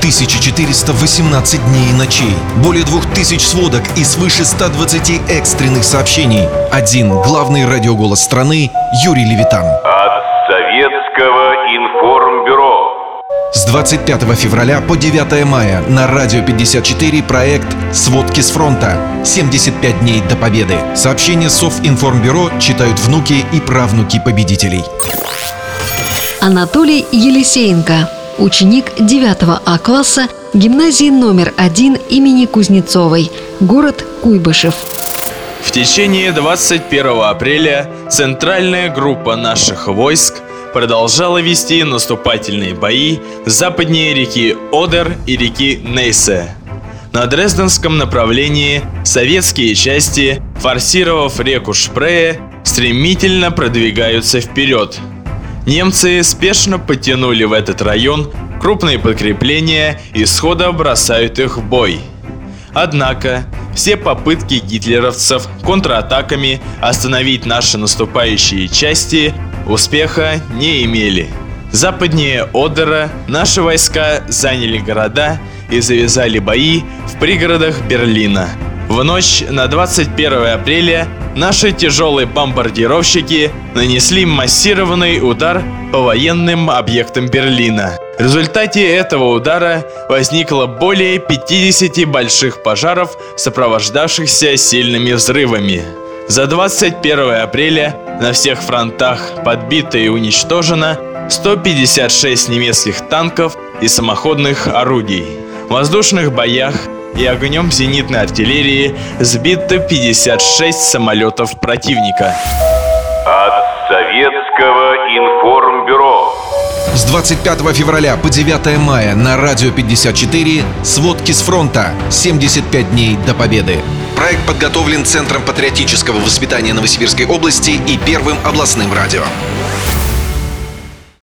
1418 дней и ночей, более 2000 сводок и свыше 120 экстренных сообщений. Один главный радиоголос страны Юрий Левитан. От Советского информбюро. С 25 февраля по 9 мая на Радио 54 проект «Сводки с фронта. 75 дней до победы». Сообщения Совинформбюро читают внуки и правнуки победителей. Анатолий Елисеенко, ученик 9 А класса гимназии номер 1 имени Кузнецовой, город Куйбышев. В течение 21 апреля центральная группа наших войск продолжала вести наступательные бои западнее реки Одер и реки Нейсе. На Дрезденском направлении советские части, форсировав реку Шпрее, стремительно продвигаются вперед. Немцы спешно подтянули в этот район крупные подкрепления и сходу бросают их в бой. Однако все попытки гитлеровцев контратаками остановить наши наступающие части успеха не имели. Западнее Одера наши войска заняли города и завязали бои в пригородах Берлина. В ночь на 21 апреля наши тяжелые бомбардировщики нанесли массированный удар по военным объектам Берлина. В результате этого удара возникло более 50 больших пожаров, сопровождавшихся сильными взрывами. За 21 апреля на всех фронтах подбито и уничтожено 156 немецких танков и самоходных орудий. В воздушных боях и огнем зенитной артиллерии сбито 56 самолетов противника. От Советского информбюро. С 25 февраля по 9 мая на Радио 54 «Сводки с фронта. 75 дней до победы». Проект подготовлен Центром патриотического воспитания Новосибирской области и Первым областным радио.